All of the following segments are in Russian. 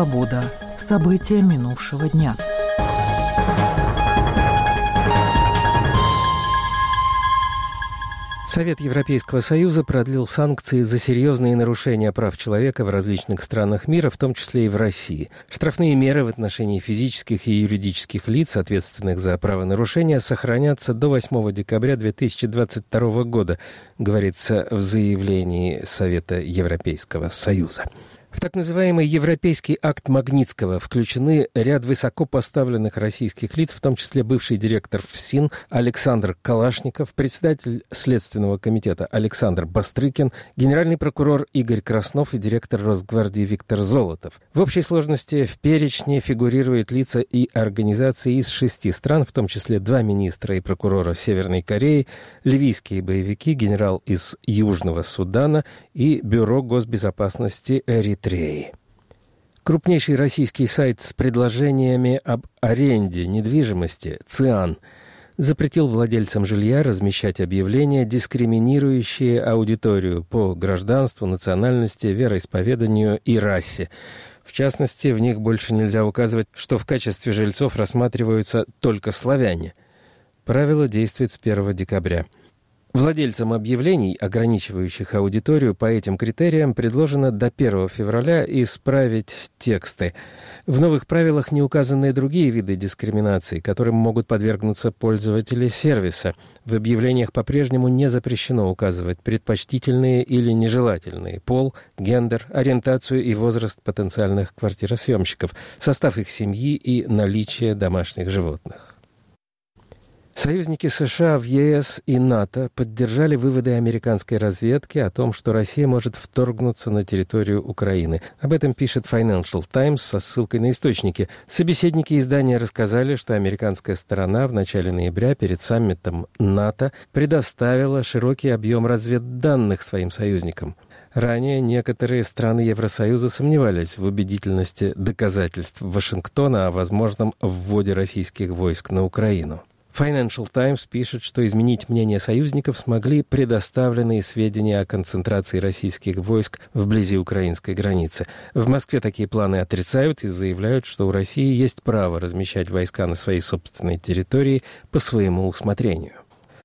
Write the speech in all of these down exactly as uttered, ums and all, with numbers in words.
«Свобода». События минувшего дня. Совет Европейского Союза продлил санкции за серьезные нарушения прав человека в различных странах мира, в том числе и в России. Штрафные меры в отношении физических и юридических лиц, ответственных за правонарушения, сохранятся до восьмого декабря две тысячи двадцать второго года, говорится в заявлении Совета Европейского Союза. В так называемый Европейский акт Магнитского включены ряд высокопоставленных российских лиц, в том числе бывший директор ФСИН Александр Калашников, председатель Следственного комитета Александр Бастрыкин, генеральный прокурор Игорь Краснов и директор Росгвардии Виктор Золотов. В общей сложности в перечне фигурируют лица и организации из шести стран, в том числе два министра и прокурора Северной Кореи, ливийские боевики, генерал из Южного Судана и Бюро госбезопасности Эритреи. Крупнейший российский сайт с предложениями об аренде недвижимости «Циан» запретил владельцам жилья размещать объявления, дискриминирующие аудиторию по гражданству, национальности, вероисповеданию и расе. В частности, в них больше нельзя указывать, что в качестве жильцов рассматриваются только славяне. Правило действует с первого декабря. Владельцам объявлений, ограничивающих аудиторию по этим критериям, предложено до первого февраля исправить тексты. В новых правилах не указаны другие виды дискриминации, которым могут подвергнуться пользователи сервиса. В объявлениях по-прежнему не запрещено указывать предпочтительные или нежелательные пол, гендер, ориентацию и возраст потенциальных квартиросъемщиков, состав их семьи и наличие домашних животных. Союзники США в ЕС и НАТО поддержали выводы американской разведки о том, что Россия может вторгнуться на территорию Украины. Об этом пишет Financial Times со ссылкой на источники. Собеседники издания рассказали, что американская сторона в начале ноября перед саммитом НАТО предоставила широкий объем разведданных своим союзникам. Ранее некоторые страны Евросоюза сомневались в убедительности доказательств Вашингтона о возможном вводе российских войск на Украину. Financial Times пишет, что изменить мнение союзников смогли предоставленные сведения о концентрации российских войск вблизи украинской границы. В Москве такие планы отрицают и заявляют, что у России есть право размещать войска на своей собственной территории по своему усмотрению.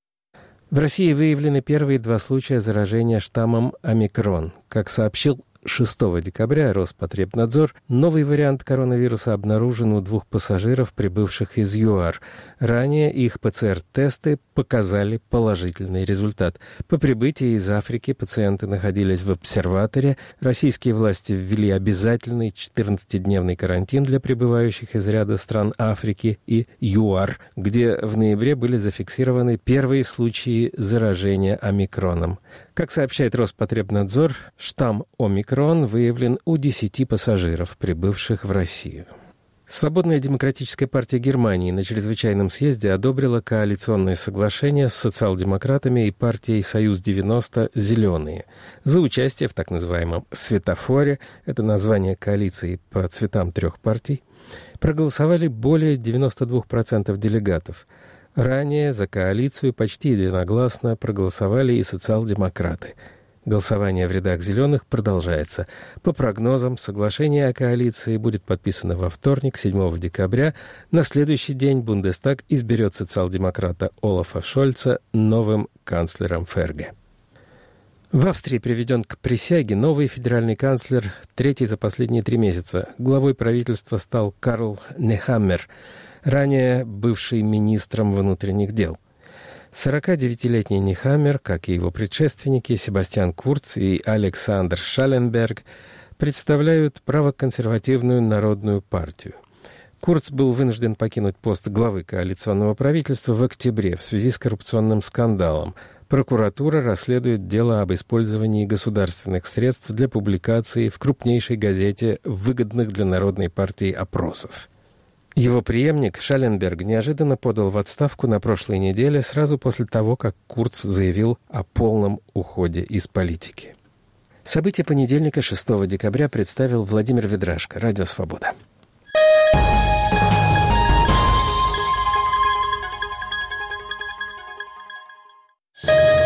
В России выявлены первые два случая заражения штаммом омикрон. Как сообщил шестого декабря Роспотребнадзор, новый вариант коронавируса обнаружен у двух пассажиров, прибывших из ЮАР. Ранее их ПЦР-тесты показали положительный результат. По прибытии из Африки пациенты находились в обсерваторе. Российские власти ввели обязательный четырнадцатидневный карантин для прибывающих из ряда стран Африки и ЮАР, где в ноябре были зафиксированы первые случаи заражения омикроном. Как сообщает Роспотребнадзор, штамм омикрон выявлен у десяти пассажиров, прибывших в Россию. Свободная демократическая партия Германии на чрезвычайном съезде одобрила коалиционное соглашение с социал-демократами и партией «Союз девяносто. Зеленые» за участие в так называемом «светофоре», это название коалиции по цветам трех партий, проголосовали более девяноста двух процентов делегатов. Ранее за коалицию почти единогласно проголосовали и социал-демократы. Голосование в рядах «Зеленых» продолжается. По прогнозам, соглашение о коалиции будет подписано во вторник, седьмого декабря. На следующий день Бундестаг изберет социал-демократа Олафа Шольца новым канцлером ФРГ. В Австрии приведен к присяге новый федеральный канцлер, третий за последние три месяца. Главой правительства стал Карл Нехаммер, ранее бывший министром внутренних дел. сорокадевятилетний Нехаммер, как и его предшественники Себастьян Курц и Александр Шалленберг, представляют правоконсервативную народную партию. Курц был вынужден покинуть пост главы коалиционного правительства в октябре в связи с коррупционным скандалом. Прокуратура расследует дело об использовании государственных средств для публикации в крупнейшей газете выгодных для народной партии опросов. Его преемник Шалленберг неожиданно подал в отставку на прошлой неделе, сразу после того, как Курц заявил о полном уходе из политики. События понедельника, шестого декабря, представил Владимир Ведрашко, Радио Свобода.